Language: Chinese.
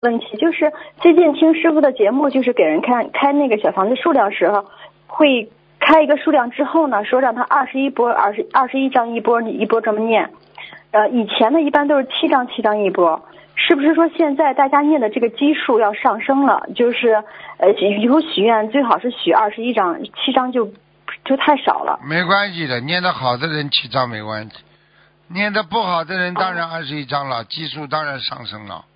问题，就是最近听师傅的节目，就是给人开那个小房子数量时候，会开一个数量之后呢，说让他21波21张一波，你一波这么念。以前呢一般都是7张7张一波，是不是说现在大家念的这个基数要上升了？就是以后许愿最好是许21张，7张就太少了。 没关系的，念得好的人7张没关系，念得不好的人当然21张了，基数当然上升了。